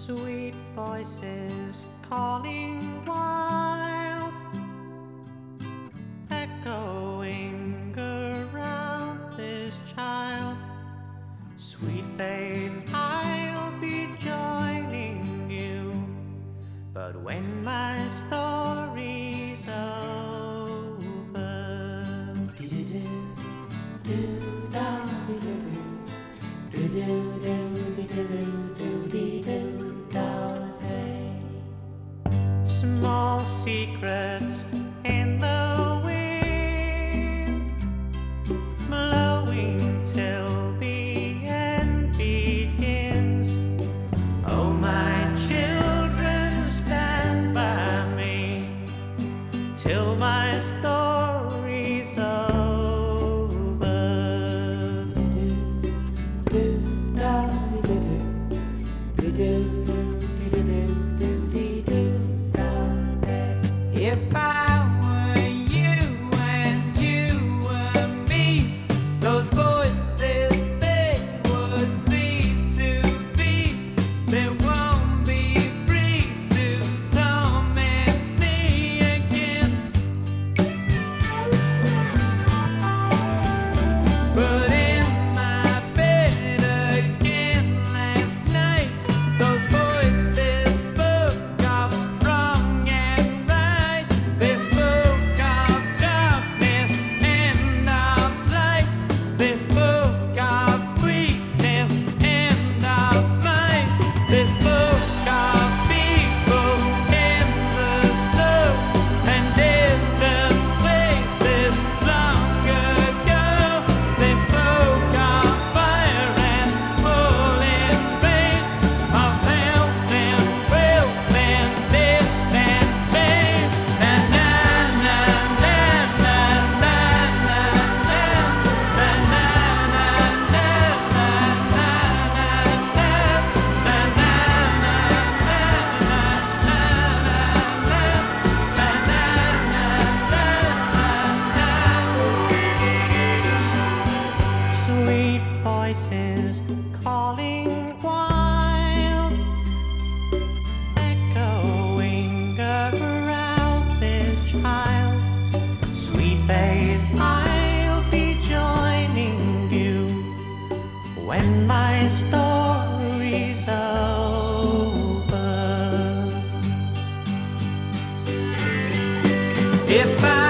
Sweet voices calling wild, echoing around this child. Sweet babe, I'll be joining you, but when my story's over. Small secrets in the wind, blowing till the end begins. Oh, my children, stand by me till my story's over. If I were you and you were me, those voices, they would cease to be. They won't be free to torment me again. But in my bed again last night, those voices spoke of wrong and right. They spoke of darkness and of light. They spoke of weakness and of might. They spoke of people in the snow and distant places long ago. They spoke of fire and falling rain, of health and wealth and death and pain. Na na na na na na na na na na na Sweet voices calling wild, echoing around this child. Sweet babe, I'll be joining you when my story's over. If I